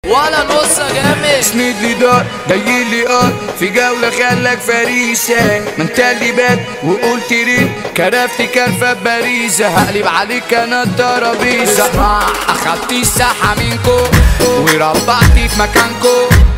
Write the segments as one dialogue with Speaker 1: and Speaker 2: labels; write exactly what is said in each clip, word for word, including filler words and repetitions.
Speaker 1: ولا نص جامد.
Speaker 2: اسند لي دار جاي لي اه في جولة خلك فريسة، ما انت اللي بات وقلت ريد كرفت كرفة باريزة، هقلب عليك انا الترابيزة. اخدت الساحة منكو وربعتي في مكانكو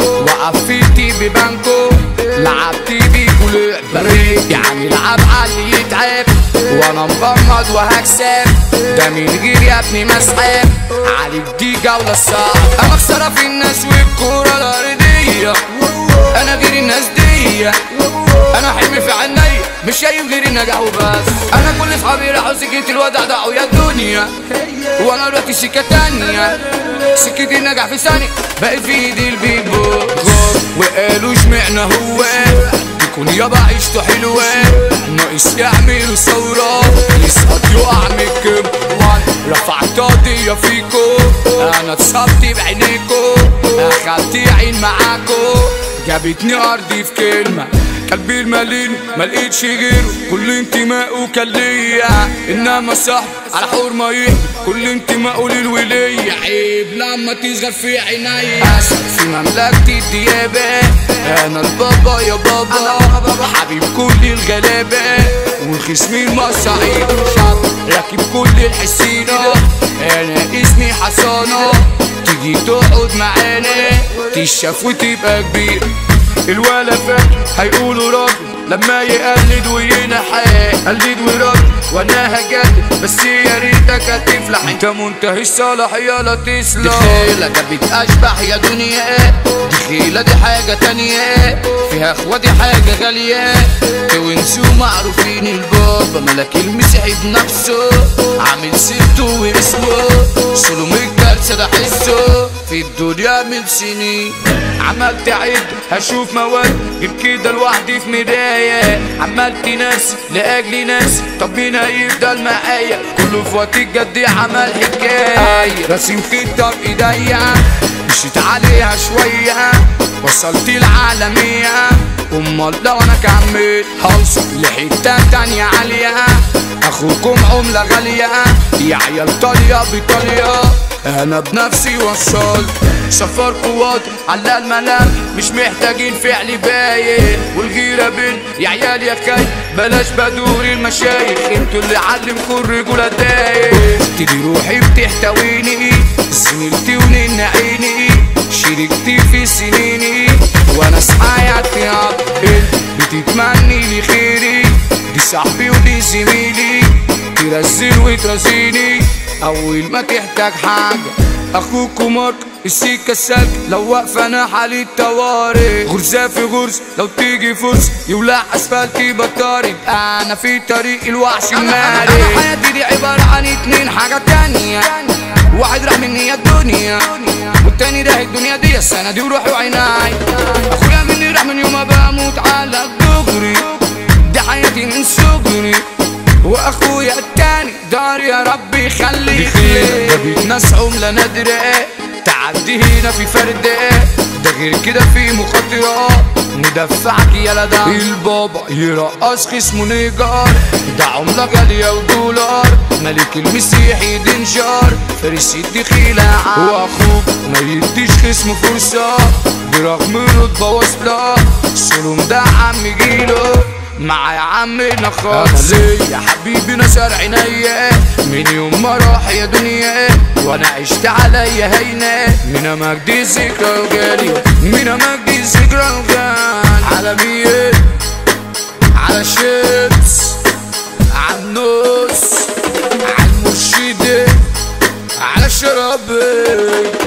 Speaker 2: وقفلتي ببانكو، لعبتي بيكو لعبة يعني العب علي يتعب وانا مغمض وهكسب، ده من غير يا ابني مسحب عليك دي جولة صعبة. انا خسارة في الناس والكورة الارضية، انا غير الناس دي، انا حلمي في عيني مش شايف غير النجاح وبس. انا كل اصحابي راحوا سكة الوداع ضاعوا يا الدنيا، وانا دلوقتي سكة تانية سكة النجاح في ثانية بقت في ايدي البيت بوك، وقالوا اشمعنى هو تكون يابا عيشته حلوة ناقص يعملوا ثورة يسقط يقع من الكبوان. رفعت قضية فيكو انا اتصبت بعينيكو، اخدت عين معاكو جابتني ارضي في كلمة، قلبي المليل ملقيتش غيره كل انتمائه كان ليا، انما صح على حور ما يهدي كل انتمائه للولية. عيب لما تصغر في عيني اسد في مملكة الديابة، انا البابا يا بابا حبيب كل الغلابة وخصمي المصاعيد راكب كل الحسينة، انا اسمي حصانة تيجي تقعد معانا تشاف وتبقى كبير. الولا فاكر هيقولوا راجل لما يقلد وينحى، قلد ورد وانا هجدد بس يا ريتك هتفلح، انت منتهي الصلاحية لا تصلح. دي خيلة جابت اشبح يا دنيا، دي خيلة دي حاجة تانية فيها اخوة دي حاجة غالية، توانسوا معروفين البابا ملك المسيحي بنفسه عامل سيرته واسمه سلوم الجلسة ده حسه في الدنيا من سنين. عملت عد هشوف مواد غير كده لوحدي في مراية، عملت ناس لأجل ناس طب مين هيفضل معايا، كله في وقت الجد عمل حكاية. راسم خطة بإيديا مشيت عليها شوية وصلت العالمية، امال لو انا كملت هوصل لحتة تانية عالية، اخوكم عملة غالية يا عيال طالية بطالية، انا بنفسي وصلت سفر قوات على الملام مش محتاجين فعل باين، والغيرة بين يا عيال يا خاي بلاش بدور المشايخ انتوا اللي علمكوا الرجولة دايق. تدي روحي بتحتويني زميلتي ونين عيني شريكتي في سنيني وانا حياتي عطل بتتمني لي خيري، دي صاحبي ودي زميلي ترزل وترزيني اول ما تحتاج حاجة. اخوكوا مارك السكة السلك لو واقفة انا حالي الطوارئ، غرزة في غرز لو تيجي فرصة يولع اسفلتي بطاري، انا في طريق الوحش المالي. انا حياتي دي عبارة عن اتنين حاجة تانية، واحد راح مني يا الدنيا والتاني راح الدنيا دي السنة دي وروحي وعيناي. اخويا مني راح من يوم ما بموت على الدغري، دي حياتي من صغري، واخويا التاني دار يا ربي يخليك ليه. ده بيت ناس عملة نادرة تعدي هنا في فردة، ده غير كده في مخاطرة ندفعك يا لدى البابا يرقص خصمه نيجار، ده عملة غالية ودولار ملك المسيحي دنشار فارس الدخيلة عام، واخوك ما يديش خصمه فرصة برغم رتبة واصلة سلوم ده عم جيله مع يا عمنا خالص. يا حبيبي نشر عينيا من يوم ما راح يا دنيا وانا عشت عليا هينة، من مجدي الذكرى وجالي من مجدي الذكرى وجال على مين على الشمس على النص على المرشد على الشراب.